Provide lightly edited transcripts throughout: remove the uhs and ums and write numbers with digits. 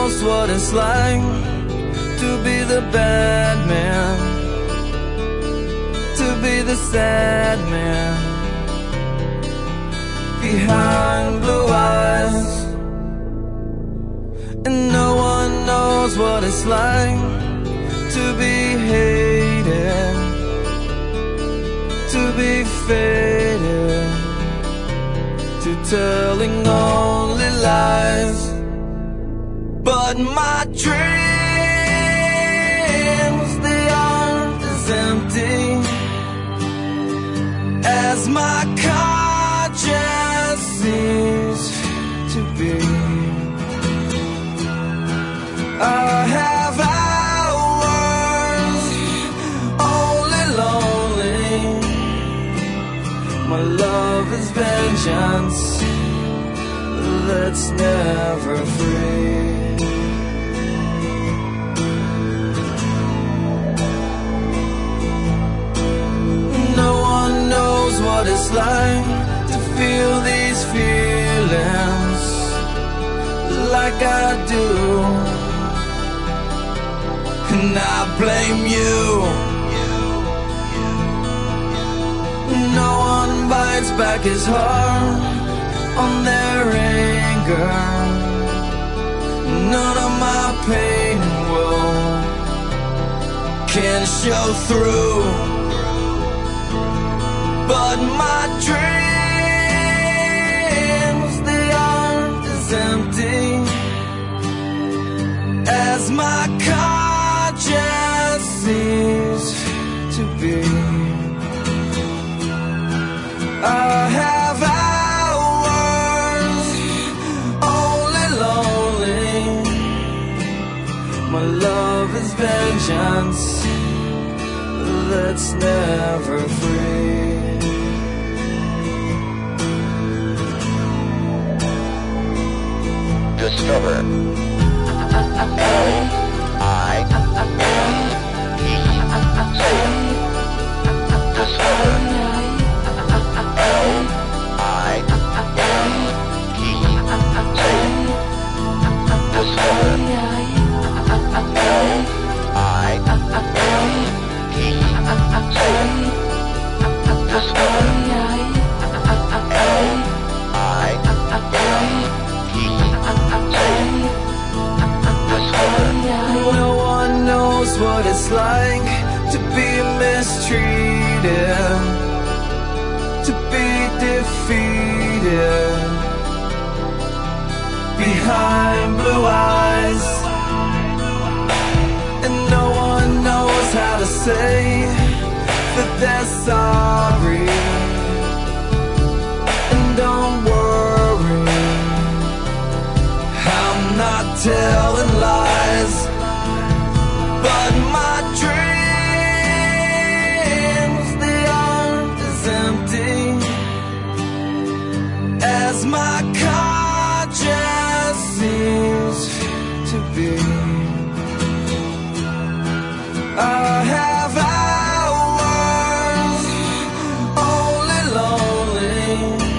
knows what it's like to be the bad man, to be the sad man behind blue eyes. And no one knows what it's like to be hated, to be faded, to telling only lies. But my dreams, they aren't as empty as my conscience seems to be. I have hours only lonely. My love is vengeance that's never free. No one knows what it's like to feel these feelings like I do. And I blame you. No one bites back his heart on their anger. None of my pain and woe can show through. But my dreams, they aren't as empty as my conscience seems to be. I have hours only lonely. My love is vengeance that's never free. Discover L-I-F-E. Say it. Discover L-I-F-E. Say it. Discover L-I-F-E. Say it. Discover No one knows what it's like to be mistreated, to be defeated behind blue eyes. And no one knows how to say that they're sorry. And don't worry, I'm not telling lies. But my dreams, they aren't as empty as my conscience seems to be. I have hours only lonely.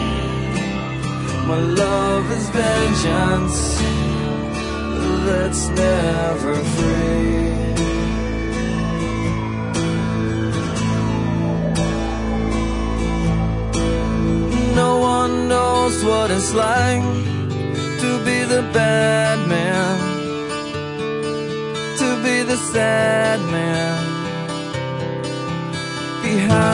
My love is vengeance that's never free. No one knows what it's like to be the bad man, to be the sad man behind